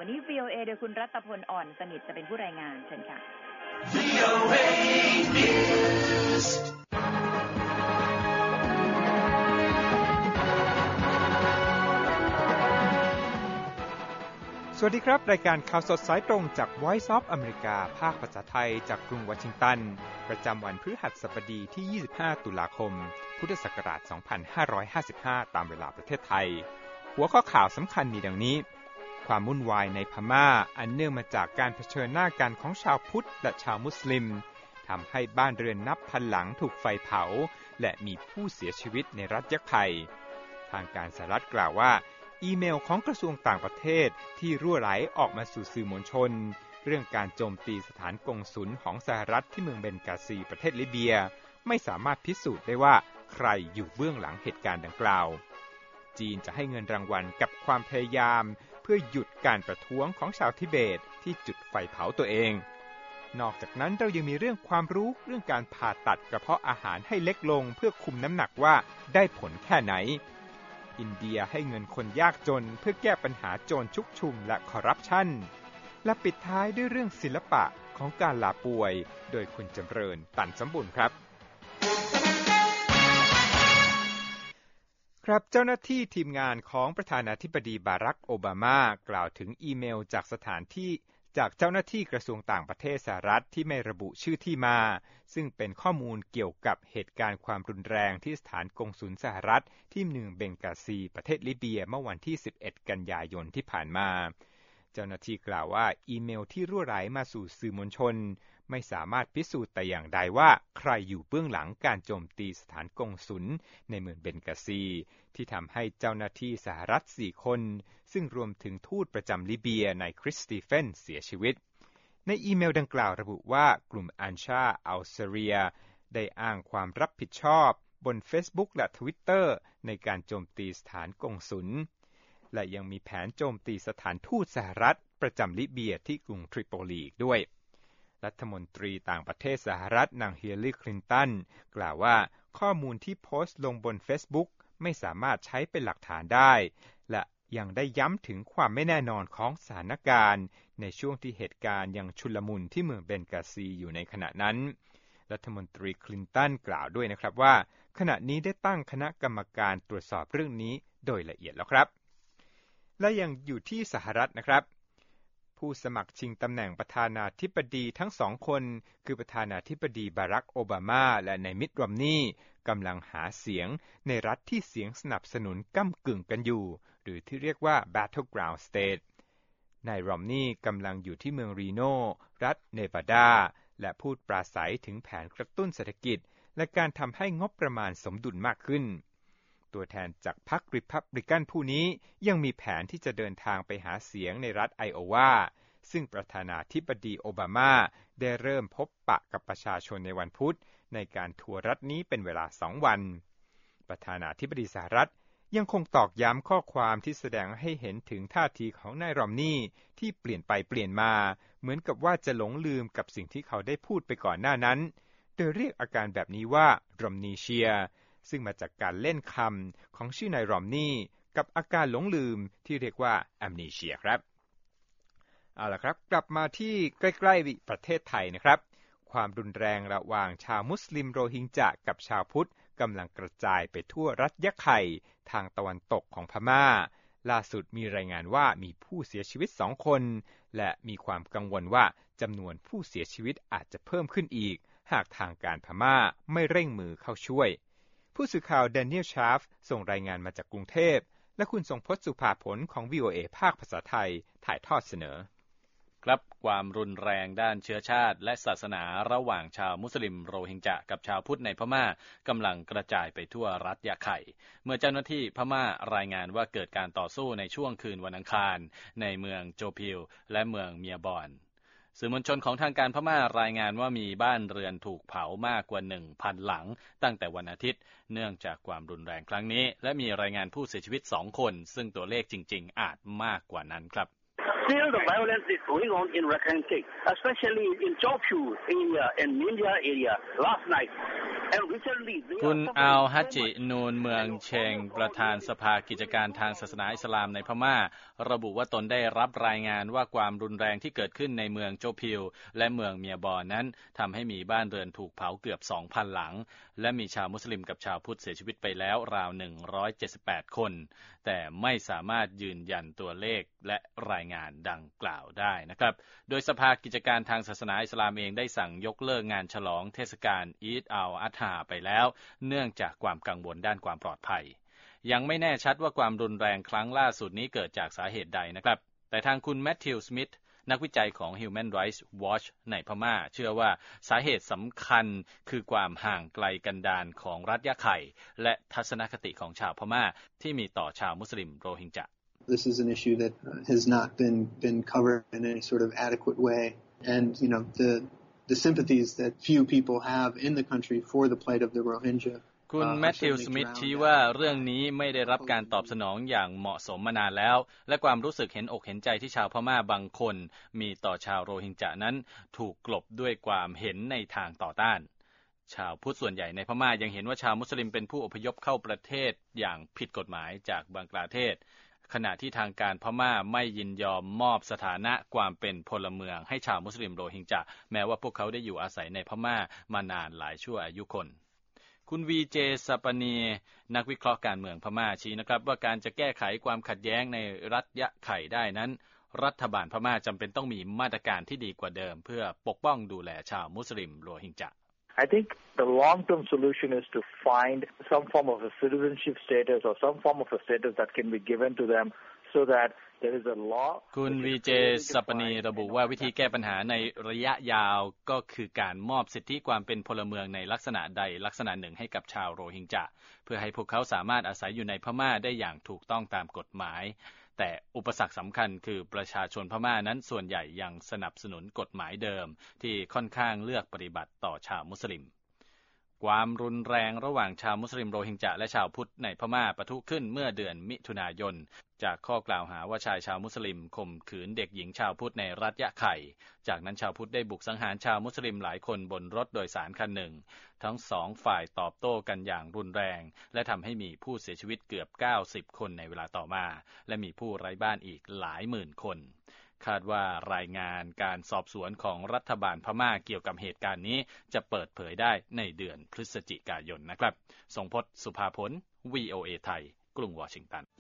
วันนี้ VOA โดยคุณรัตพลอ่อนสนิทจะเป็นผู้รายงานเชิญค่ะ VOA News สวัสดีครับรายการข่าวสดสายตรงจาก Voice of America ภาคภาษาไทยจากกรุงวอชิงตันประจำวันพฤหัสบดีที่25ตุลาคมพุทธศักราช2555ตามเวลาประเทศไทยหัวข้อข่าวสำคัญมีดังนี้ความวุ่นวายในพม่าอันเนื่องมาจากการเผชิญหน้ากันของชาวพุทธและชาวมุสลิมทำให้บ้านเรือนนับพันหลังถูกไฟเผาและมีผู้เสียชีวิตในรัฐยะไข่ทางการสหรัฐกล่าวว่าอีเมลของกระทรวงต่างประเทศที่รั่วไหลออกมาสู่สื่อมวลชนเรื่องการโจมตีสถานกงสุลของสหรัฐที่เมืองเบนกาซีประเทศลิเบียไม่สามารถพิสูจน์ได้ว่าใครอยู่เบื้องหลังเหตุการณ์ดังกล่าวจีนจะให้เงินรางวัลกับความพยายามเพื่อหยุดการประท้วงของชาวทิเบตที่จุดไฟเผาตัวเองนอกจากนั้นเรายังมีเรื่องความรู้เรื่องการผ่าตัดกระเพาะอาหารให้เล็กลงเพื่อคุมน้ำหนักว่าได้ผลแค่ไหนอินเดียให้เงินคนยากจนเพื่อแก้ปัญหาโจรชุกชุมและคอร์รัปชันและปิดท้ายด้วยเรื่องศิลปะของการลาป่วยโดยคุณจำเริญตันสมบูรณ์ครับครับเจ้าหน้าที่ทีมงานของประธานาธิบดีบารักโอบามากล่าวถึงอีเมลจากเจ้าหน้าที่กระทรวงต่างประเทศสหรัฐที่ไม่ระบุชื่อที่มาซึ่งเป็นข้อมูลเกี่ยวกับเหตุการณ์ความรุนแรงที่สถานกงสุลสหรัฐที่เมืองเบงกาซีประเทศลิเบียเมื่อวันที่11กันยายนที่ผ่านมาเจ้าหน้าที่กล่าวว่าอีเมลที่รั่วไหลมาสู่สื่อมวลชนไม่สามารถพิสูจน์แต่อย่างใดว่าใครอยู่เบื้องหลังการโจมตีสถานกงสุลในเมืองเบนกาซีที่ทำให้เจ้าหน้าที่สหรัฐ4คนซึ่งรวมถึงทูตประจำลิเบียในคริสตีเฟนเสียชีวิตในอีเมลดังกล่าวระบุว่ากลุ่มอันชาอัลเซเรียได้อ้างความรับผิดชอบบน Facebook และ Twitter ในการโจมตีสถานกงสุลและยังมีแผนโจมตีสถานทูตสหรัฐประจำลิเบียที่กรุงทริโปลีอีกด้วยรัฐมนตรีต่างประเทศสหรัฐนางฮิลลารีคลินตันกล่าวว่าข้อมูลที่โพสต์ลงบน Facebook ไม่สามารถใช้เป็นหลักฐานได้และยังได้ย้ำถึงความไม่แน่นอนของสถานการณ์ในช่วงที่เหตุการณ์ยังชุลมุนที่เมืองเบนกาซีอยู่ในขณะนั้นรัฐมนตรีคลินตันกล่าวด้วยนะครับว่าขณะนี้ได้ตั้งคณะกรรมการตรวจสอบเรื่องนี้โดยละเอียดแล้วครับและยังอยู่ที่สหรัฐนะครับผู้สมัครชิงตำแหน่งประธานาธิบดีทั้งสองคนคือประธานาธิบดีบารักโอบามาและนายมิตต์ รอมนีย์กำลังหาเสียงในรัฐที่เสียงสนับสนุนก้ำกึ่งกันอยู่หรือที่เรียกว่า Battleground State นายรอมนีย์กำลังอยู่ที่เมืองรีโนรัฐเนวาดาและพูดปราศัยถึงแผนกระตุ้นเศรษฐกิจและการทำให้งบประมาณสมดุลมากขึ้นตัวแทนจากพรรคริพับลิกันผู้นี้ยังมีแผนที่จะเดินทางไปหาเสียงในรัฐไอโอวาซึ่งประธานาธิบดีโอบามาได้เริ่มพบปะกับประชาชนในวันพุธในการทัวร์รัฐนี้เป็นเวลา2 วันประธานาธิบดีสหรัฐยังคงตอกย้ำข้อความที่แสดงให้เห็นถึงท่าทีของนายรอมนีย์ที่เปลี่ยนไปเปลี่ยนมาเหมือนกับว่าจะหลงลืมกับสิ่งที่เขาได้พูดไปก่อนหน้านั้นโดยเรียกอาการแบบนี้ว่ารอมนีเชียซึ่งมาจากการเล่นคำของชื่อนายรอมนีย์กับอาการหลงลืมที่เรียกว่าแอมนีเชียครับเอาล่ะครับกลับมาที่ใกล้ๆประเทศไทยนะครับความรุนแรงระหว่างชาวมุสลิมโรฮิงญะกับชาวพุทธกำลังกระจายไปทั่วรัฐยะไข่ทางตะวันตกของพม่าล่าสุดมีรายงานว่ามีผู้เสียชีวิต2 คนและมีความกังวลว่าจำนวนผู้เสียชีวิตอาจจะเพิ่มขึ้นอีกหากทางการพม่าไม่เร่งมือเข้าช่วยผู้สื่อข่าวแดเนียลชาฟส่งรายงานมาจากกรุงเทพและคุณทรงพจน์สุภาผลของ VOA ภาคภาษาไทยถ่ายทอดเสนอครับความรุนแรงด้านเชื้อชาติและศาสนาระหว่างชาวมุสลิมโรฮิงญะกับชาวพุทธในพม่ากำลังกระจายไปทั่วรัฐยะไข่เมื่อเจ้าหน้าที่พม่ารายงานว่าเกิดการต่อสู้ในช่วงคืนวันอังคารในเมืองโจพิลและเมืองเมียบอนสื่อมวลชนของทางการพม่ารายงานว่ามีบ้านเรือนถูกเผามากกว่า 1,000 หลังตั้งแต่วันอาทิตย์เนื่องจากความรุนแรงครั้งนี้และมีรายงานผู้เสียชีวิต2 คนซึ่งตัวเลขจริงๆอาจมากกว่านั้นครับ Still, the violence is going on in Rakhine State, especially in Chopchu area and Minja area. Last night, And recently, คุณอัลฮัจจินูนเมืองเชงประธานสภากิจการทางศาสนาอิสลามในพม่าระบุว่าตนได้รับรายงานว่าความรุนแรงที่เกิดขึ้นในเมืองโจพิลและเมืองเมียบอนั้นทำให้มีบ้านเรือนถูกเผาเกือบ 2,000 หลังและมีชาวมุสลิมกับชาวพุทธเสียชีวิตไปแล้วราว178 คนแต่ไม่สามารถยืนยันตัวเลขและรายงานดังกล่าวได้นะครับโดยสภากิจการทางศาสนาอิสลามเองได้สั่งยกเลิกงานฉลองเทศกาลอีดอัลอัฎฮาไปแล้วเนื่องจากความกังวลด้านความปลอดภัยยังไม่แน่ชัดว่าความรุนแรงครั้งล่าสุดนี้เกิดจากสาเหตุใดนะครับแต่ทางคุณแมทธิวสมิธนักวิจัยของ Human Rights Watch ในพม่าเชื่อว่าสาเหตุสำคัญคือความห่างไกลกันดารของรัฐยะไข่และทัศนคติของชาวพม่าที่มีต่อชาวมุสลิมโรฮิงญา This is an issue that has not been covered in any sort of adequate way, and the sympathies that few people have in the country for the plight of the Rohingya. คุณแมทธิวสมิธชี้ว่าเรื่องนี้ไม่ได้รับการตอบสนองอย่างเหมาะสมมานานแล้วและความรู้สึกเห็นอกเห็นใจที่ชาวพม่าบางคนมีต่อชาวโรฮิงญานั้นถูกกลบด้วยความเห็นในทางต่อต้านชาวพุทธส่วนใหญ่ในพม่ายังเห็นว่าชาวมุสลิมเป็นผู้อพยพเข้าประเทศอย่างผิดกฎหมายจากบังกลาเทศขณะที่ทางการพม่าไม่ยินยอมมอบสถานะความเป็นพลเมืองให้ชาวมุสลิมโรฮิงญาแม้ว่าพวกเขาได้อยู่อาศัยในพม่ามานานหลายชั่วอายุคนคุณวีเจสัปนีนักวิเคราะห์การเมืองพม่าชี้นะครับว่าการจะแก้ไขความขัดแย้งในรัฐยะไข่ได้นั้นรัฐบาลพม่าจำเป็นต้องมีมาตรการที่ดีกว่าเดิมเพื่อปกป้องดูแลชาวมุสลิมโรฮิงญา I think the long-term solution is to find some form of a citizenship status or some form of a status that can be given to them so that there is a law คุณวีเจสัปนีระบุว่าวิธีแก้ปัญหาในระยะยาวก็คือการมอบสิทธิความเป็นพลเมืองในลักษณะใดลักษณะหนึ่งให้กับชาวโรฮิงญาเพื่อให้พวกเขาสามารถอาศัยอยู่ในพม่าได้อย่างถูกต้องตามกฎหมายแต่อุปสรรคสำคัญคือประชาชนพม่านั้นส่วนใหญ่ยังสนับสนุนกฎหมายเดิมที่ค่อนข้างเลือกปฏิบัติต่อชาวมุสลิมความรุนแรงระหว่างชาวมุสลิมโรฮิงญาและชาวพุทธในพม่าปะทุขึ้นเมื่อเดือนมิถุนายนจากข้อกล่าวหาว่าชายชาวมุสลิมข่มขืนเด็กหญิงชาวพุทธในรัฐยะไข่จากนั้นชาวพุทธได้บุกสังหารชาวมุสลิมหลายคนบนรถโดยสารคันหนึ่งทั้งสองฝ่ายตอบโต้กันอย่างรุนแรงและทำให้มีผู้เสียชีวิตเกือบ90คนในเวลาต่อมาและมีผู้ไร้บ้านอีกหลายหมื่นคนคาดว่ารายงานการสอบสวนของรัฐบาลพม่าเกี่ยวกับเหตุการณ์นี้จะเปิดเผยได้ในเดือนพฤศจิกายนนะครับทรงพจน์ สุภาผล VOA ไทยกรุงวอชิงตัน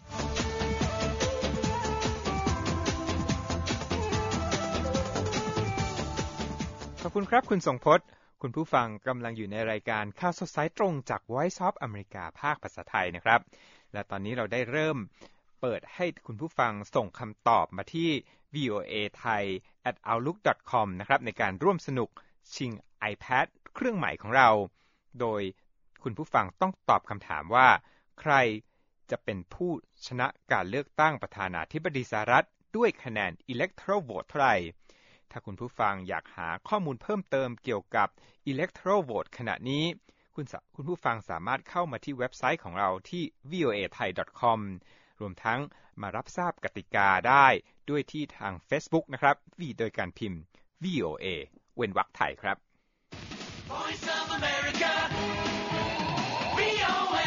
ขอบคุณครับคุณทรงพจน์คุณผู้ฟังกำลังอยู่ในรายการข่าวสดสายตรงจาก Voice of America ภาคภาษาไทยนะครับและตอนนี้เราได้เริ่มเปิดให้คุณผู้ฟังส่งคำตอบมาที่ voathai@outlook.com นะครับในการร่วมสนุกชิง iPad เครื่องใหม่ของเราโดยคุณผู้ฟังต้องตอบคำถามว่าใครจะเป็นผู้ชนะการเลือกตั้งประธานาธิบดีสหรัฐด้วยคะแนน Electoral Vote เท่าไหร่ถ้าคุณผู้ฟังอยากหาข้อมูลเพิ่มเติมเกี่ยวกับ Electoral Vote ขณะนี้คุณผู้ฟังสามารถเข้ามาที่เว็บไซต์ของเราที่ voathai.com รวมทั้งมารับทราบกติกาได้ด้วยที่ทาง Facebook นะครับโดยการพิมพ์ VOA เว้นวรรคไทยครับ Voice of America VOA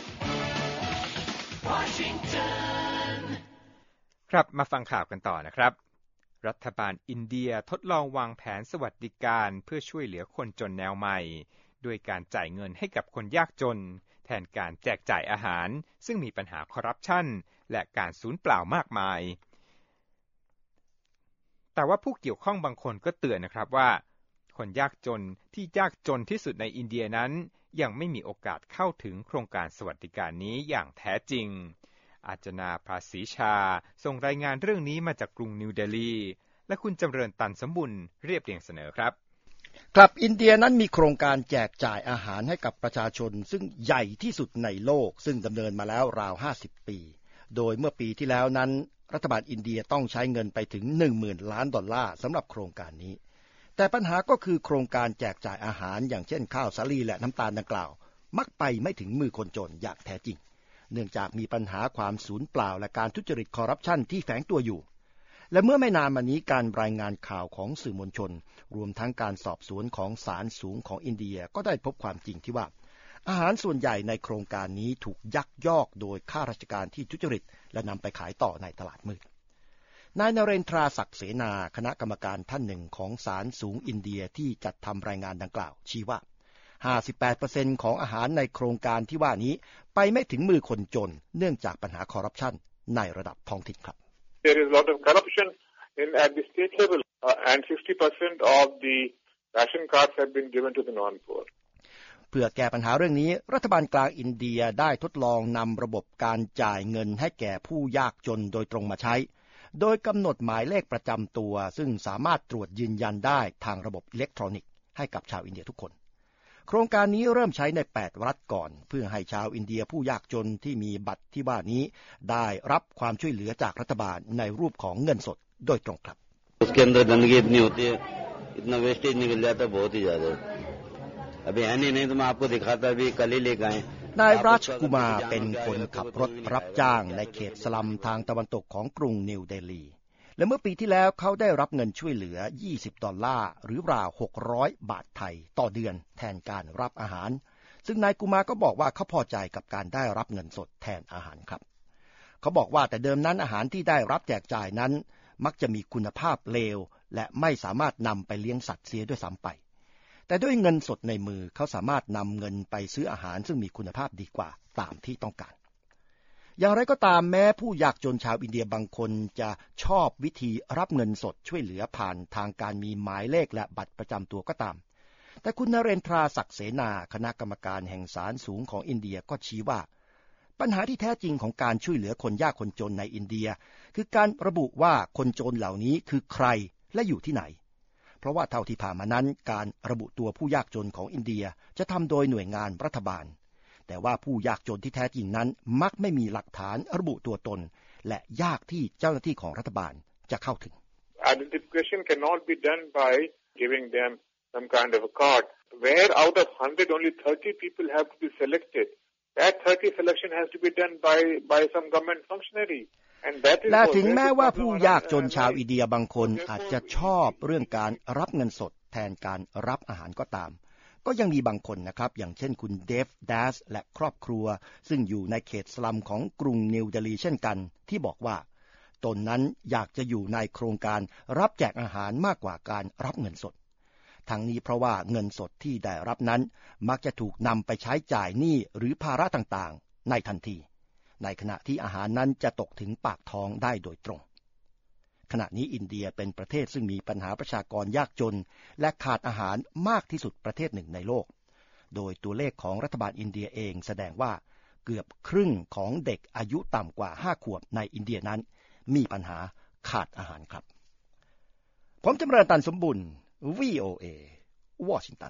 Washington ครับมาฟังข่าวกันต่อนะครับรัฐบาลอินเดียทดลองวางแผนสวัสดิการเพื่อช่วยเหลือคนจนแนวใหม่ด้วยการจ่ายเงินให้กับคนยากจนแทนการแจกจ่ายอาหารซึ่งมีปัญหาคอร์รัปชันและการสูญเปล่ามากมายแต่ว่าผู้เกี่ยวข้องบางคนก็เตือนนะครับว่าคนยากจนที่ยากจนที่สุดในอินเดียนั้นยังไม่มีโอกาสเข้าถึงโครงการสวัสดิการนี้อย่างแท้จริงอาจนาภาษีชาส่งรายงานเรื่องนี้มาจากกรุงนิวเดลีและคุณจำเริญตันสมบุญเรียบเรียงเสนอครับครับอินเดียนั้นมีโครงการแจกจ่ายอาหารให้กับประชาชนซึ่งใหญ่ที่สุดในโลกซึ่งดำเนินมาแล้วราว50ปีโดยเมื่อปีที่แล้วนั้นรัฐบาลอินเดียต้องใช้เงินไปถึง 10,000 ล้านดอลลาร์สำหรับโครงการนี้แต่ปัญหาก็คือโครงการแจกจ่ายอาหารอย่างเช่นข้าวสาลีและน้ำตาลดังกล่าวมักไปไม่ถึงมือคนจนอย่างแท้จริงเนื่องจากมีปัญหาความสูญเปล่าและการทุจริตคอร์รัปชันที่แฝงตัวอยู่และเมื่อไม่นานมานี้การรายงานข่าวของสื่อมวลชนรวมทั้งการสอบสวนของศาลสูงของอินเดียก็ได้พบความจริงที่ว่าอาหารส่วนใหญ่ในโครงการนี้ถูกยักยอกโดยข้าราชการที่ทุจริตและนำไปขายต่อในตลาดมืดนายนเรนทราศักดิ์เสนาคณะกรรมการท่านหนึ่งของศาลสูงอินเดียที่จัดทำรายงานดังกล่าวชี้ว่า 58% ของอาหารในโครงการที่ว่านี้ไปไม่ถึงมือคนจนเนื่องจากปัญหาคอร์รัปชันในระดับท้องถิ่นครับ There is a lot of corruption at the state level and 50% of the ration cards have been given to the non-poor. เพื่อแก้ปัญหาเรื่องนี้รัฐบาลกลางอินเดียได้ทดลองนำระบบการจ่ายเงินให้แก่ผู้ยากจนโดยตรงมาใช้โดยกำหนดหมายเลขประจำตัวซึ่งสามารถตรวจยืนยันได้ทางระบบอิเล็กทรอนิกส์ให้กับชาวอินเดียทุกคนโครงการนี้เริ่มใช้ใน8รัฐก่อนเพื่อให้ชาวอินเดียผู้ยากจนที่มีบัตรที่ว่านี้ได้รับความช่วยเหลือจากรัฐบาลในรูปของเงินสดโดยตรงครับ उसके अंदर गंदगी इतनी होती है इतना वेस्टेज निकल जाता है बहुत ही ज्यादा अभी है नहीं तो मैं आपको दिखाता अभी कल ही लेकर आए นายราชกุมาเป็นคนขับรถรับจ้างในเขตสลัมทางตะวันตกของกรุงนิวเดลีและเมื่อปีที่แล้วเขาได้รับเงินช่วยเหลือ$20หรือราว600 บาทไทยต่อเดือนแทนการรับอาหารซึ่งนายกุมาก็บอกว่าเขาพอใจกับการได้รับเงินสดแทนอาหารครับเขาบอกว่าแต่เดิมนั้นอาหารที่ได้รับแจกจ่ายนั้นมักจะมีคุณภาพเลวและไม่สามารถนำไปเลี้ยงสัตว์เสียด้วยซ้ำไปแต่ด้วยเงินสดในมือเขาสามารถนำเงินไปซื้ออาหารซึ่งมีคุณภาพดีกว่าตามที่ต้องการอย่างไรก็ตามแม้ผู้ยากจนชาวอินเดียบางคนจะชอบวิธีรับเงินสดช่วยเหลือผ่านทางการมีหมายเลขและบัตรประจำตัวก็ตามแต่คุณนเรนทราศักดิ์เสนาคณะกรรมการแห่งศาลสูงของอินเดียก็ชี้ว่าปัญหาที่แท้จริงของการช่วยเหลือคนยากคนจนในอินเดียคือการระบุว่าคนจนเหล่านี้คือใครและอยู่ที่ไหนเพราะว่าเท่าที่ผ่านมานั้นการระบุตัวผู้ยากจนของอินเดียจะทำโดยหน่วยงานรัฐบาลแต่ว่าผู้ยากจนที่แท้จริงนั้นมักไม่มีหลักฐานระบุตัวตนและยากที่เจ้าหน้าที่ของรัฐบาลจะเข้าถึง Identification cannot be done by giving them some kind of a card where out of 100 only 30 people have to be selected that 30 selection has to be done by some government functionaryและถึงแม้ว่าผู้ยากจนชาวอินเดียบางคนอาจจะชอบเรื่องการรับเงินสดแทนการรับอาหารก็ตามก็ยังมีบางคนนะครับอย่างเช่นคุณเดฟดัสและครอบครัวซึ่งอยู่ในเขตสลัมของกรุงนิวเดลีเช่นกันที่บอกว่าตนนั้นอยากจะอยู่ในโครงการรับแจกอาหารมากกว่าการรับเงินสดทั้งนี้เพราะว่าเงินสดที่ได้รับนั้นมักจะถูกนำไปใช้จ่ายหนี้หรือภาระต่างๆในทันทีในขณะที่อาหารนั้นจะตกถึงปากท้องได้โดยตรงขณะนี้อินเดียเป็นประเทศซึ่งมีปัญหาประชากรยากจนและขาดอาหารมากที่สุดประเทศหนึ่งในโลกโดยตัวเลขของรัฐบาลอินเดียเองแสดงว่าเกือบครึ่งของเด็กอายุต่ำกว่า5 ขวบในอินเดียนั้นมีปัญหาขาดอาหารครับผมจำเริญตันสมบุญ VOA วอชิงตัน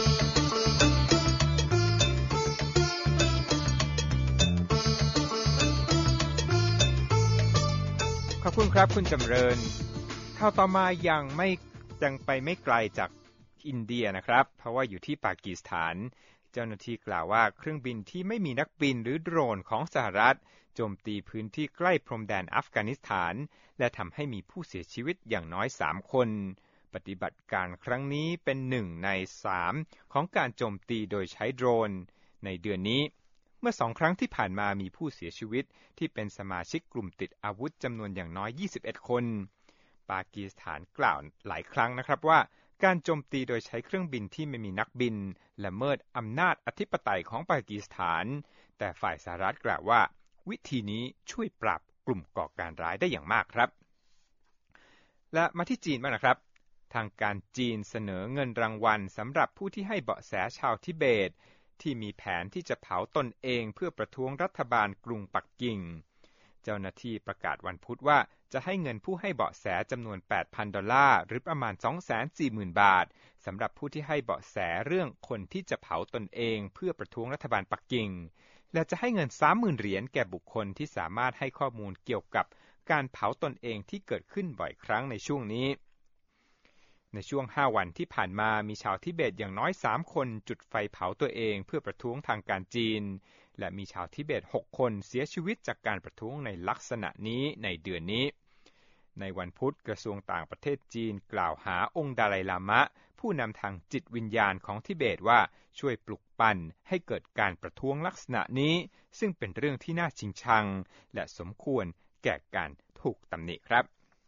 ขอบคุณครับคุณจำเริญข่าวต่อมายังไปไม่ไกลจากอินเดียนะครับเพราะว่าอยู่ที่ปากีสถานเจ้าหน้าที่กล่าวว่าเครื่องบินที่ไม่มีนักบินหรือโดรนของสหรัฐโจมตีพื้นที่ใกล้พรมแดนอัฟกานิสถานและทำให้มีผู้เสียชีวิตอย่างน้อย3 คนปฏิบัติการครั้งนี้เป็น1 ใน 3ของการโจมตีโดยใช้โดรนในเดือนนี้เมื่อ2 ครั้งที่ผ่านมามีผู้เสียชีวิตที่เป็นสมาชิกกลุ่มติดอาวุธจำนวนอย่างน้อย21 คนปากีสถานกล่าวหลายครั้งนะครับว่าการโจมตีโดยใช้เครื่องบินที่ไม่มีนักบินละเมิดอำนาจอธิปไตยของปากีสถานแต่ฝ่ายสหรัฐกล่าวว่าวิธีนี้ช่วยปราบกลุ่มก่อการร้ายได้อย่างมากครับและมาที่จีนบ้างนะครับทางการจีนเสนอเงินรางวัลสำหรับผู้ที่ให้เบาะแสชาวทิเบตที่มีแผนที่จะเผาตนเองเพื่อประท้วงรัฐบาลกรุงปักกิ่งเจ้าหน้าที่ประกาศวันพุธว่าจะให้เงินผู้ให้เบาะแสจำนวน $8,000 หรือประมาณ 240,000 บาทสำหรับผู้ที่ให้เบาะแสเรื่องคนที่จะเผาตนเองเพื่อประท้วงรัฐบาลปักกิ่งและจะให้เงิน 30,000 เหรียญแก่บุคคลที่สามารถให้ข้อมูลเกี่ยวกับการเผาตนเองที่เกิดขึ้นบ่อยครั้งในช่วงนี้ในช่วง5 วันที่ผ่านมามีชาวทิเบตอย่างน้อย3 คนจุดไฟเผาตัวเองเพื่อประท้วงทางการจีนและมีชาวทิเบต6 คนเสียชีวิตจากการประท้วงในลักษณะนี้ในเดือนนี้ในวันพุธกระทรวงต่างประเทศจีนกล่าวหาองค์ดาไลลามะผู้นำทางจิตวิญญาณของทิเบตว่าช่วยปลุกปั่นให้เกิดการประท้วงลักษณะนี้ซึ่งเป็นเรื่องที่น่าชิงชังและสมควรแก่การถูกตำหนิครับ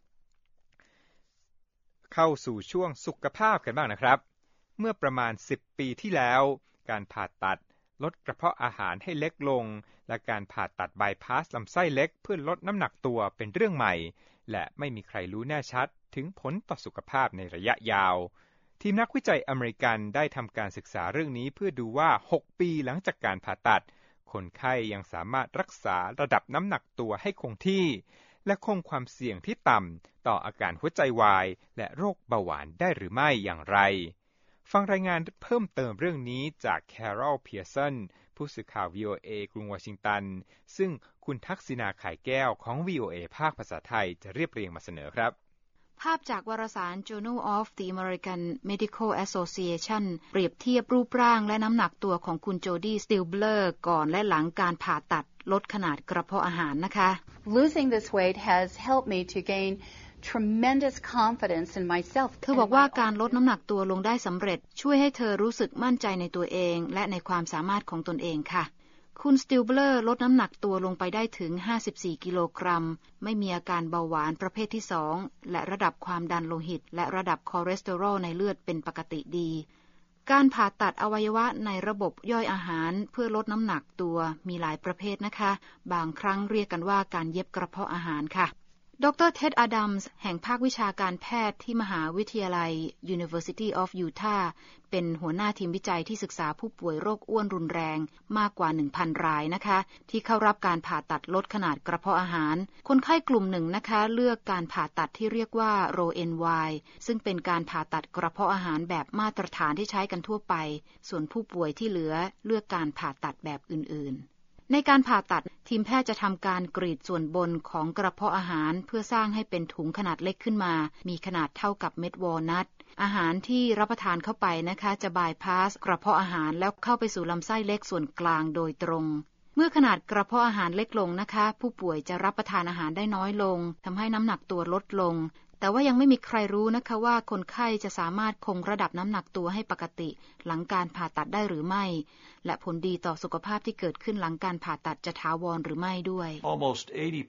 เข้าสู่ช่วงสุขภาพกันบ้างนะครับเมื่อประมาณ10ปีที่แล้วการผ่าตัดลดกระเพาะอาหารให้เล็กลงและการผ่าตัดบายพาสลำไส้เล็กเพื่อลดน้ำหนักตัวเป็นเรื่องใหม่และไม่มีใครรู้แน่ชัดถึงผลต่อสุขภาพในระยะยาวทีมนักวิจัยอเมริกันได้ทำการศึกษาเรื่องนี้เพื่อดูว่า6ปีหลังจากการผ่าตัดคนไข้ยังสามารถรักษาระดับน้ำหนักตัวให้คงที่และคงความเสี่ยงที่ต่ำต่ออาการหัวใจวายและโรคเบาหวานได้หรือไม่อย่างไรฟังรายงานเพิ่มเติมเรื่องนี้จากแคโรล เพียร์สันผู้สื่อข่าว VOA กรุงวอชิงตันซึ่งคุณทักษิณาข่ายแก้วของ VOA ภาคภาษาไทยจะเรียบเรียงมาเสนอครับภาพจากวารสาร Journal of the American Medical Association เปรียบเทียบรูปร่างและน้ำหนักตัวของคุณโจดี้ สติลเบลอร์ก่อนและหลังการผ่าตัดลดขนาดกระเพาะอาหารนะคะ Losing this weight has helped me to gain tremendous confidence in myself เธอบอกว่าการลดน้ำหนักตัวลงได้สำเร็จช่วยให้เธอรู้สึกมั่นใจในตัวเองและในความสามารถของตนเองค่ะคุณสติลเบลอร์ลดน้ำหนักตัวลงไปได้ถึง54กิโลกรัมไม่มีอาการเบาหวานประเภทที่2และระดับความดันโลหิตและระดับคอเลสเตอรอลในเลือดเป็นปกติดีการผ่าตัดอวัยวะในระบบย่อยอาหารเพื่อลดน้ำหนักตัวมีหลายประเภทนะคะบางครั้งเรียกกันว่าการเย็บกระเพาะอาหารค่ะดร. เท็ด อดัมส์แห่งภาควิชาการแพทย์ที่มหาวิทยาลัย University of Utah เป็นหัวหน้าทีมวิจัยที่ศึกษาผู้ป่วยโรคอ้วนรุนแรงมากกว่า 1,000 รายนะคะที่เข้ารับการผ่าตัดลดขนาดกระเพาะอาหารคนไข้กลุ่มหนึ่งนะคะเลือกการผ่าตัดที่เรียกว่า Row-NY ซึ่งเป็นการผ่าตัดกระเพาะอาหารแบบมาตรฐานที่ใช้กันทั่วไปส่วนผู้ป่วยที่เหลือเลือกการผ่าตัดแบบอื่นๆในการผ่าตัดทีมแพทย์จะทำการกรีดส่วนบนของกระเพาะอาหารเพื่อสร้างให้เป็นถุงขนาดเล็กขึ้นมามีขนาดเท่ากับเม็ดวอลนัทอาหารที่รับประทานเข้าไปนะคะจะบายพาสกระเพาะอาหารแล้วเข้าไปสู่ลำไส้เล็กส่วนกลางโดยตรงเมื่อขนาดกระเพาะอาหารเล็กลงนะคะผู้ป่วยจะรับประทานอาหารได้น้อยลงทำให้น้ำหนักตัวลดลงแต่ว่ายังไม่มีใครรู้นะคะว่าคนไข้จะสามารถคงระดับน้ำหนักตัวให้ปกติหลังการผ่าตัดได้หรือไม่และผลดีต่อสุขภาพที่เกิดขึ้นหลังการผ่าตัดจะถาวรหรือไม่ด้วย Almost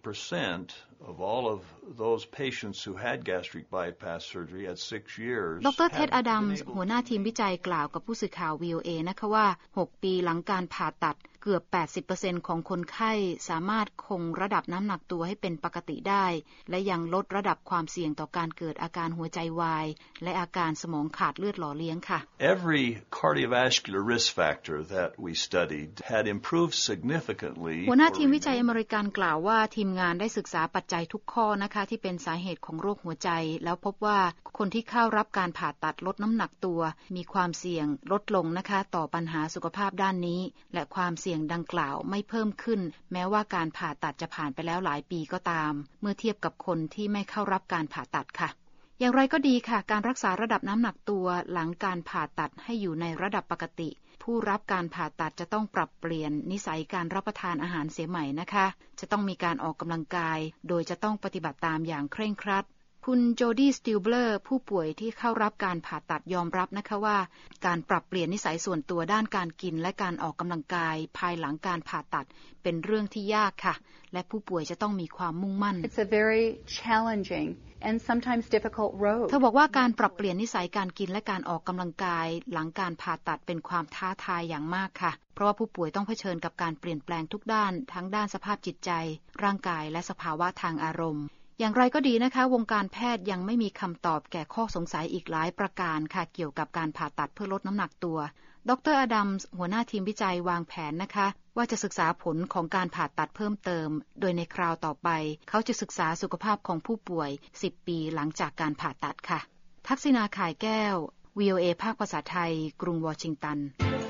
80% of all of those patients who had gastric bypass surgery at 6 years ดร. เท็ด อดัมส์หัวหน้าทีมวิจัยกล่าวกับผู้สื่อข่าว VOA นะคะว่า6ปีหลังการผ่าตัดเกือบ 80% ของคนไข้สามารถคงระดับน้ำหนักตัวให้เป็นปกติได้และยังลดระดับความเสี่ยงต่อการเกิดอาการหัวใจวายและอาการสมองขาดเลือดหล่อเลี้ยงค่ะ Every cardiovascular risk factor that we studied had improved significantly หัวหน้าทีมวิจัยอเมริกันกล่าวว่าทีมงานได้ศึกษาปัจจัยทุกข้อนะคะที่เป็นสาเหตุของโรคหัวใจแล้วพบว่าคนที่เข้ารับการผ่าตัดลดน้ำหนักตัวมีความเสี่ยงลดลงนะคะต่อปัญหาสุขภาพด้านนี้และความเสี่ยงดังกล่าวไม่เพิ่มขึ้นแม้ว่าการผ่าตัดจะผ่านไปแล้วหลายปีก็ตามเมื่อเทียบกับคนที่ไม่เข้ารับการผ่าตัดค่ะอย่างไรก็ดีค่ะการรักษาระดับน้ำหนักตัวหลังการผ่าตัดให้อยู่ในระดับปกติผู้รับการผ่าตัดจะต้องปรับเปลี่ยนนิสัยการรับประทานอาหารเสียใหม่นะคะจะต้องมีการออกกำลังกายโดยจะต้องปฏิบัติตามอย่างเคร่งครัดคุณโจดี้ สติลเบลอร์ผู้ป่วยที่เข้ารับการผ่าตัดยอมรับนะคะว่าการปรับเปลี่ยนนิสัยส่วนตัวด้านการกินและการออกกำลังกายภายหลังการผ่าตัดเป็นเรื่องที่ยากค่ะและผู้ป่วยจะต้องมีความมุ่งมั่น It's a very challenging and sometimes difficult road เธอบอกว่าการปรับเปลี่ยนนิสัยการกินและการออกกำลังกายหลังการผ่าตัดเป็นความท้าทายอย่างมากค่ะเพราะว่าผู้ป่วยต้องเผชิญกับการเปลี่ยนแปลงทุกด้านทั้งด้านสภาพจิตใจร่างกายและสภาวะทางอารมณ์อย่างไรก็ดีนะคะวงการแพทย์ยังไม่มีคำตอบแก่ข้อสงสัยอีกหลายประการค่ะเกี่ยวกับการผ่าตัดเพื่อลดน้ำหนักตัวดร. อดัมส์หัวหน้าทีมวิจัยวางแผนนะคะว่าจะศึกษาผลของการผ่าตัดเพิ่มเติมโดยในคราวต่อไปเขาจะศึกษาสุขภาพของผู้ป่วย10 ปีหลังจากการผ่าตัดค่ะทักษิณาข่ายแก้ว VOA ภาคภาษาไทยกรุงวอชิงตัน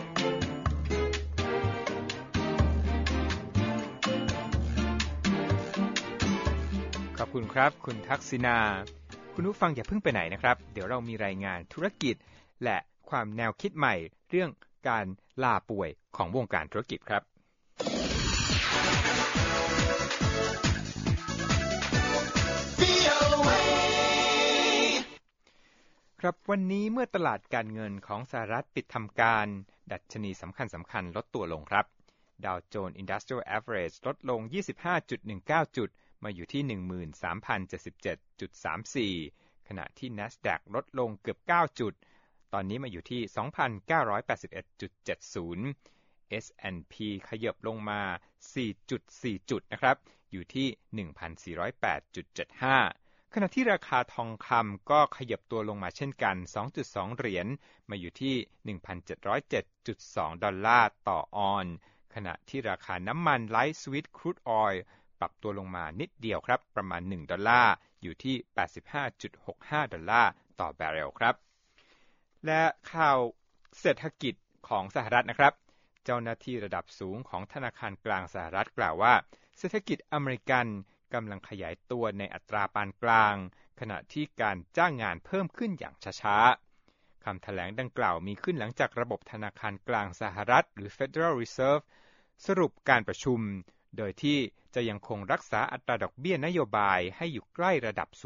ขอบคุณครับคุณทักษิณาคุณผู้ฟังอย่าเพิ่งไปไหนนะครับเดี๋ยวเรามีรายงานธุรกิจและความแนวคิดใหม่เรื่องการลาป่วยของวงการธุรกิจครับครับวันนี้เมื่อตลาดการเงินของสหรัฐปิดทำการดัชนีสำคัญลดตัวลงครับดาวโจนส์อินดัสเทรียลแอเวอเรจลดลง 25.19 จุดมาอยู่ที่ 13,077.34 ขณะที่ NASDAQ ลดลงเกือบ9จุดตอนนี้มาอยู่ที่ 2,981.70 S&P ขยับลงมา 4.4 จุดนะครับอยู่ที่ 1,408.75 ขณะที่ราคาทองคำก็ขยับตัวลงมาเช่นกัน 2.2 เหรียญมาอยู่ที่ 1,707.2 ดอลลาร์ต่อออนซ์ขณะที่ราคาน้ำมัน Light Sweet Crude Oil ปรับตัวลงมานิดเดียวครับประมาณ1ดอลลาร์อยู่ที่ 85.65 ดอลลาร์ต่อบาร์เรลครับและข่าวเศรษฐกิจของสหรัฐนะครับเจ้าหน้าที่ระดับสูงของธนาคารกลางสหรัฐกล่าวว่าเศรษฐกิจอเมริกันกำลังขยายตัวในอัตราปานกลางขณะที่การจ้างงานเพิ่มขึ้นอย่างช้าๆคำแถลงดังกล่าวมีขึ้นหลังจากระบบธนาคารกลางสหรัฐหรือ Federal Reserve สรุปการประชุมโดยที่จะยังคงรักษาอัตราดอกเบี้ยนโยบายให้อยู่ใกล้ระดับ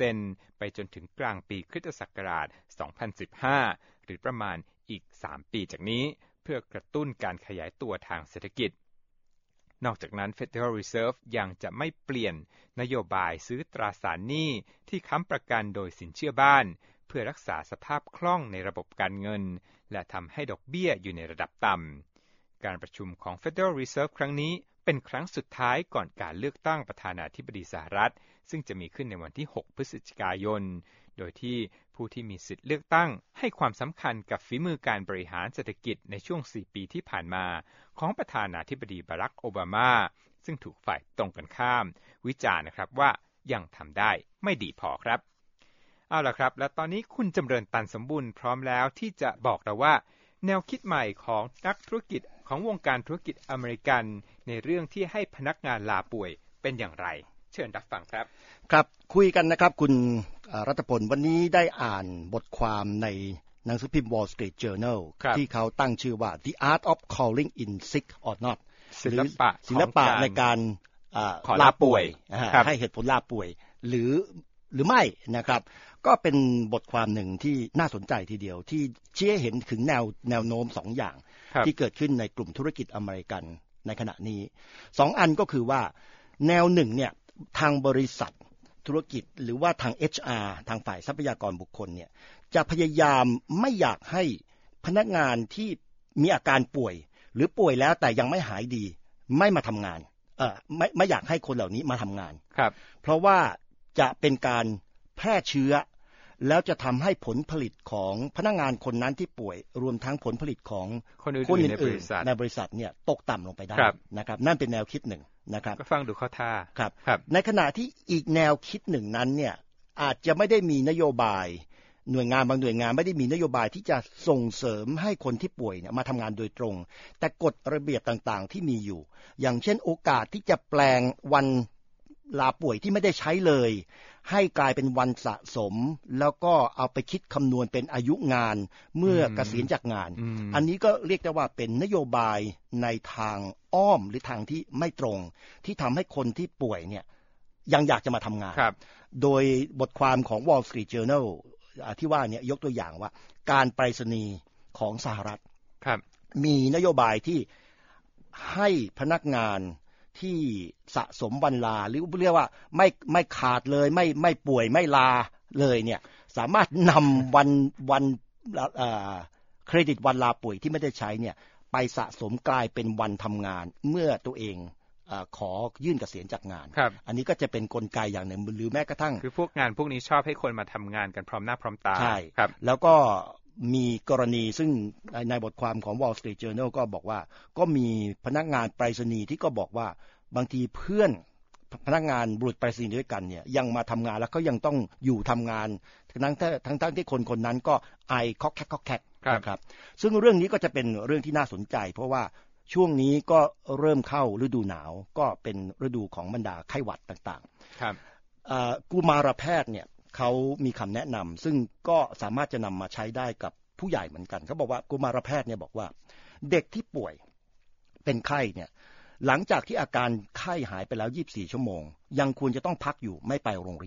0% ไปจนถึงกลางปีคริสตศักราช 2015 หรือประมาณอีก 3 ปีจากนี้เพื่อกระตุ้นการขยายตัวทางเศรษฐกิจนอกจากนั้น Federal Reserve ยังจะไม่เปลี่ยนนโยบายซื้อตราสารหนี้ที่ค้ำประกันโดยสินเชื่อบ้านเพื่อรักษาสภาพคล่องในระบบการเงินและทำให้ดอกเบี้ยอยู่ในระดับต่ำการประชุมของ Federal Reserve ครั้งนี้เป็นครั้งสุดท้ายก่อนการเลือกตั้งประธานาธิบดีสหรัฐซึ่งจะมีขึ้นในวันที่ 6 พฤศจิกายนโดยที่ผู้ที่มีสิทธิ์เลือกตั้งให้ความสำคัญกับฝีมือการบริหารเศรษฐกิจในช่วง 4 ปีที่ผ่านมาของประธานาธิบดีบารักโอบามาซึ่งถูกฝ่ายตรงกันข้ามวิจารณ์นะครับว่ายังทำได้ไม่ดีพอครับเอาล่ะครับและตอนนี้คุณจำเริญตันสมบูรณ์พร้อมแล้วที่จะบอกเราว่าแนวคิดใหม่ของนักธุรกิจของวงการธุรกิจอเมริกันในเรื่องที่ให้พนักงานลาป่วยเป็นอย่างไรเชิญรับฟังครับครับคุยกันนะครับคุณรัตพลวันนี้ได้อ่านบทความในหนังสือพิมพ์ Wall Street Journal ที่เขาตั้งชื่อว่า The Art of Calling in Sick or Not ศิลปะในการลาป่วยให้เหตุผลลาป่วยหรือไม่นะครับก็เป็นบทความหนึ่งที่น่าสนใจทีเดียวที่ชี้ให้เห็นถึงแนวโน้ม2อย่างที่เกิดขึ้นในกลุ่มธุรกิจอเมริกันในขณะนี้2อันก็คือว่าแนวหนึ่งเนี่ยทางบริษัทธุรกิจหรือว่าทาง HR ทางฝ่ายทรัพยากรบุคคลเนี่ยจะพยายามไม่อยากให้พนักงานที่มีอาการป่วยหรือป่วยแล้วแต่ยังไม่หายดีไม่มาทำงานไม่อยากให้คนเหล่านี้มาทำงานเพราะว่าจะเป็นการแพร่เชื้อแล้วจะทำให้ผลผลิตของพนักงานคนนั้นที่ป่วยรวมทั้งผลผลิตของคนอื่นในบริษัทเนี่ยตกต่ำลงไปได้นะครับนั่นเป็นแนวคิดหนึ่งนะครับก็ฟังดูเข้าท่าครับในขณะที่อีกแนวคิดหนึ่งนั้นเนี่ยอาจจะไม่ได้มีนโยบายหน่วยงานบางหน่วยงานไม่ได้มีนโยบายที่จะส่งเสริมให้คนที่ป่วยเนี่ยมาทำงานโดยตรงแต่กฎระเบียบต่างๆที่มีอยู่อย่างเช่นโอกาสที่จะแปลงวันลาป่วยที่ไม่ได้ใช้เลยให้กลายเป็นวันสะสมแล้วก็เอาไปคิดคำนวณเป็นอายุงานเมื่อเกษียณจากงานอันนี้ก็เรียกได้ว่าเป็นนโยบายในทางอ้อมหรือทางที่ไม่ตรงที่ทำให้คนที่ป่วยเนี่ยยังอยากจะมาทำงานโดยบทความของ Wall Street Journal ที่ว่าเนี่ยยกตัวอย่างว่าการไปรษณีย์ของสหรัฐมีนโยบายที่ให้พนักงานที่สะสมวันลาหรือเรียกว่าไม่ขาดเลยไม่ป่วยไม่ลาเลยเนี่ยสามารถนำวันเครดิตวันลาป่วยที่ไม่ได้ใช้เนี่ยไปสะสมกลายเป็นวันทำงานเมื่อตัวเองขอยื่นเกษียณจากงานอันนี้ก็จะเป็นกลไกอย่างหนึ่งหรือแม้กระทั่งคือพวกงานพวกนี้ชอบให้คนมาทำงานกันพร้อมหน้าพร้อมตาใช่แล้วก็มีกรณีซึ่งในบทความของ Wall Street Journal ก็บอกว่าก็มีพนักงานไปรษณีย์ที่ก็บอกว่าบางทีเพื่อนพนักงานบุรุษไปรษณีย์ด้วยกันเนี่ยยังมาทำงานแล้วก็ยังต้องอยู่ทำงานทั้งที่คนนั้นก็ไอคอกแคกนะครับซึ่งเรื่องนี้ก็จะเป็นเรื่องที่น่าสนใจเพราะว่าช่วงนี้ก็เริ่มเข้าฤดูหนาวก็เป็นฤดูของบรรดาไข้หวัดต่างๆกุมารแพทย์เนี่ยเขามีคำแนะนำซึ่งก็สามารถจะนำมาใช้ได้กับผู้ใหญ่เหมือนกันเขาบอกว่ากุมารแพทย์เนี่ยบอกว่าเด็กที่ป่วยเป็นไข้เนี่ยหลังจากที่อาการไข้หายไปแล้ว24ชั่วโมงยังควรจะต้องพักอยู่ไม่ไปโรงเรียน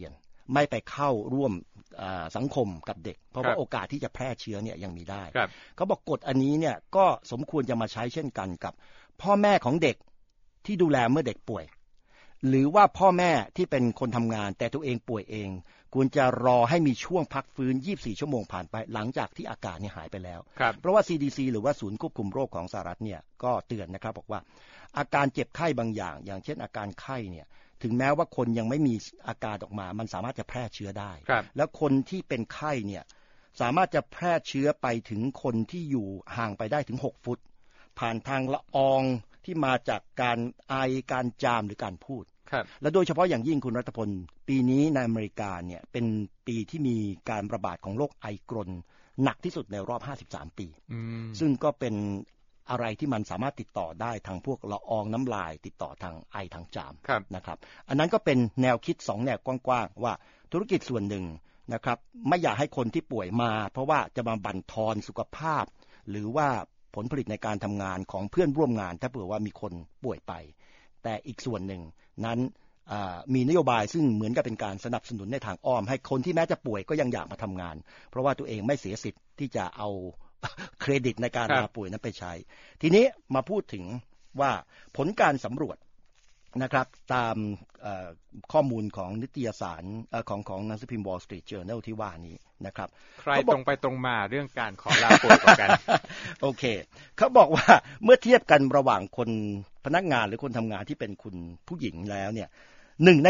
ไม่ไปเข้าร่วมสังคมกับเด็กเพราะว่าโอกาสที่จะแพร่เชื้อเนี่ยยังมีได้เขาบอกกฎอันนี้เนี่ยก็สมควรจะมาใช้เช่นกันกับพ่อแม่ของเด็กที่ดูแลเมื่อเด็กป่วยหรือว่าพ่อแม่ที่เป็นคนทำงานแต่ตัวเองป่วยเองควรจะรอให้มีช่วงพักฟื้น24ชั่วโมงผ่านไปหลังจากที่อาการเนี่ยหายไปแล้วเพราะว่า CDC หรือว่าศูนย์ควบคุมโรคของสหรัฐเนี่ยก็เตือนนะครับบอกว่าอาการเจ็บไข้บางอย่างอย่างเช่นอาการไข้เนี่ยถึงแม้ว่าคนยังไม่มีอาการออกมามันสามารถจะแพร่เชื้อได้แล้วคนที่เป็นไข้เนี่ยสามารถจะแพร่เชื้อไปถึงคนที่อยู่ห่างไปได้ถึง6ฟุตผ่านทางละอองที่มาจากการไอการจามหรือการพูดและโดยเฉพาะอย่างยิ่งคุณรัตพลปีนี้ในอเมริกาเนี่ยเป็นปีที่มีการระบาดของโรคไอกรนหนักที่สุดในรอบ53ปีซึ่งก็เป็นอะไรที่มันสามารถติดต่อได้ทางพวกละอองน้ำลายติดต่อทางไอทางจามนะครับอันนั้นก็เป็นแนวคิด2แนวกว้างๆว่าธุรกิจส่วนหนึ่งนะครับไม่อยากให้คนที่ป่วยมาเพราะว่าจะมาบั่นทอนสุขภาพหรือว่าผลผลิตในการทำงานของเพื่อนร่วมงานถ้าเผื่อว่ามีคนป่วยไปแต่อีกส่วนหนึ่งนั้นมีนโยบายซึ่งเหมือนกับเป็นการสนับสนุนในทางอ้อมให้คนที่แม้จะป่วยก็ยังอยากมาทำงานเพราะว่าตัวเองไม่เสียสิทธิ์ที่จะเอาเครดิตในการลาป่วยนั้นไปใช้ทีนี้มาพูดถึงว่าผลการสำรวจนะครับตามข้อมูลของนิตยสารของหนังสือพิมพ์ Wall Street Journal ที่ว่านี้นะครับใครตรงไปตรงมาเรื่องการขอลาป่วยกว่ากันโอเคเขาบอกว่าเมื่อเทียบกันระหว่างคนพนักงานหรือคนทำงานที่เป็นคุณผู้หญิงแล้วเนี่ย1 ใน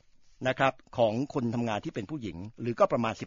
7นะครับของคนทำงานที่เป็นผู้หญิงหรือก็ประมาณ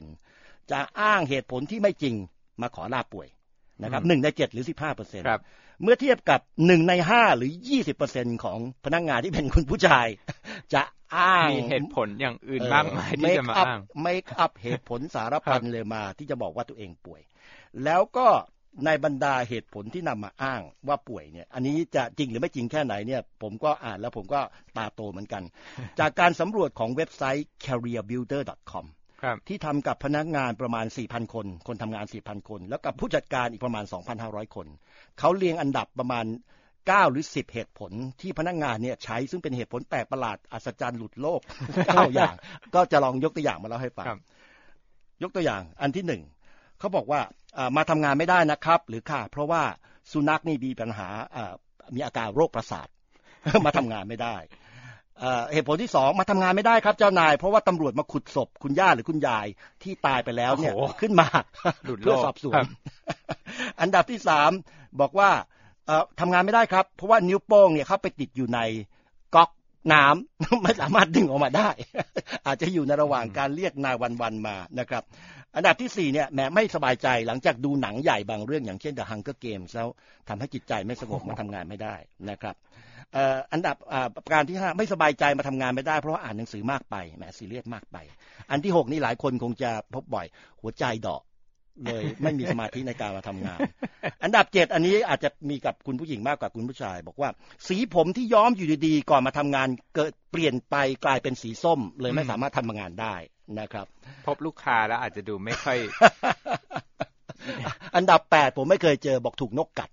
15% จะอ้างเหตุผลที่ไม่จริงมาขอลาป่วยนะครับ1 ใน 7 หรือ 15% ครับเมื่อเทียบกับ1 ใน 5 หรือ 20% ของพนักงานที่เป็นคุณผู้ชายจะอ้างมีเหตุผลอย่างอื่นมากมายที่จะมาอ้างเมคอัพเหตุผลสารพันเลยมาที่จะบอกว่าตัวเองป่วยแล้วก็ในบรรดาเหตุผลที่นำมาอ้างว่าป่วยเนี่ยอันนี้จะจริงหรือไม่จริงแค่ไหนเนี่ยผมก็อ่านแล้วผมก็ตาโตเหมือนกัน จากการสำรวจของเว็บไซต์ careerbuilder.com ที่ทำกับพนักงานประมาณ 4,000 คนทำงาน 4,000 คนแล้วกับผู้จัดการอีกประมาณ 2,500 คนเขาเรียงอันดับประมาณ9 หรือ 10 เหตุผลที่พนักงานเนี่ยใช้ซึ่งเป็นเหตุผลแปลกประหลาดอัศจรรย์หลุดโลก 9 อย่างก็จะลองยกตัวอย่างมาเล่าให้ฟังยกตัวอย่างอันที่1เขาบอกว่ามาทำงานไม่ได้นะครับหรือค่ะเพราะว่าสุนัขนี่มีปัญหามีอาการโรคประสาท มาทำงานไม่ได้เหตุผลที่2มาทำงานไม่ได้ครับเจ้านายเพราะว่าตำรวจมาขุดศพคุณย่าหรือคุณยายที่ตายไปแล้วเนี่ยขึ้นมาเพื่อสอบสวนอันดับที่3บอกว่าทำงานไม่ได้ครับเพราะว่านิ้วโป้งเนี่ยเข้าไปติดอยู่ในก๊อกน้ำ ไม่สามารถดึงออกมาได้ อาจจะอยู่ในระหว่างการเรียกนายวันมานะครับอันดับที่4เนี่ยแม้ไม่สบายใจหลังจากดูหนังใหญ่บางเรื่องอย่างเช่น The Hunger Games แล้วทำให้จิตใจไม่สงบมาทำงานไม่ได้นะครับอันดับประการที่5ไม่สบายใจมาทำงานไม่ได้เพราะว่าอ่านหนังสือมากไปแหมซีเรียสมากไปอันที่6นี่หลายคนคงจะพบบ่อยหัวใจเดาะเลยไม่มีสมาธิในการมาทำงานอันดับ7อันนี้อาจจะมีกับคุณผู้หญิงมากกว่าคุณผู้ชายบอกว่าสีผมที่ย้อมอยู่ดีๆก่อนมาทำงานเกิดเปลี่ยนไปกลายเป็นสีส้มเลยไม่สามารถทำงานได้นะครับพบลูกค้าแล้วอาจจะดูไม่ค่อยอันดับ8ผมไม่เคยเจอบอกถูกนกกัด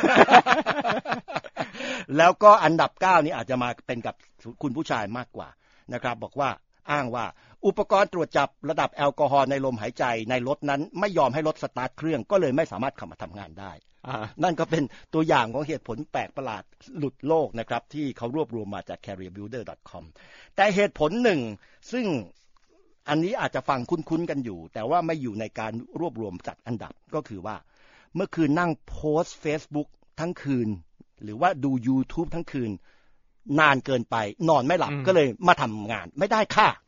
แล้วก็อันดับ9นี้อาจจะมาเป็นกับคุณผู้ชายมากกว่านะครับบอกว่าอ้างว่าอุปกรณ์ตรวจจับระดับแอลกอฮอล์ในลมหายใจในรถนั้นไม่ยอมให้รถสตาร์ทเครื่องก็เลยไม่สามารถเข้ามาทำงานได้นั่นก็เป็นตัวอย่างของเหตุผลแปลกประหลาดหลุดโลกนะครับที่เขารวบรวมมาจาก careerbuilder.com แต่เหตุผลหนึ่งซึ่งอันนี้อาจจะฟังคุ้นๆกันอยู่แต่ว่าไม่อยู่ในการรวบรวมจัดอันดับก็คือว่าเมื่อคืนนั่งโพสต์ Facebook ทั้งคืนหรือว่าดู YouTube ทั้งคืนนานเกินไปนอนไม่หลับก็เลยมาทำงานไม่ได้ค่ะ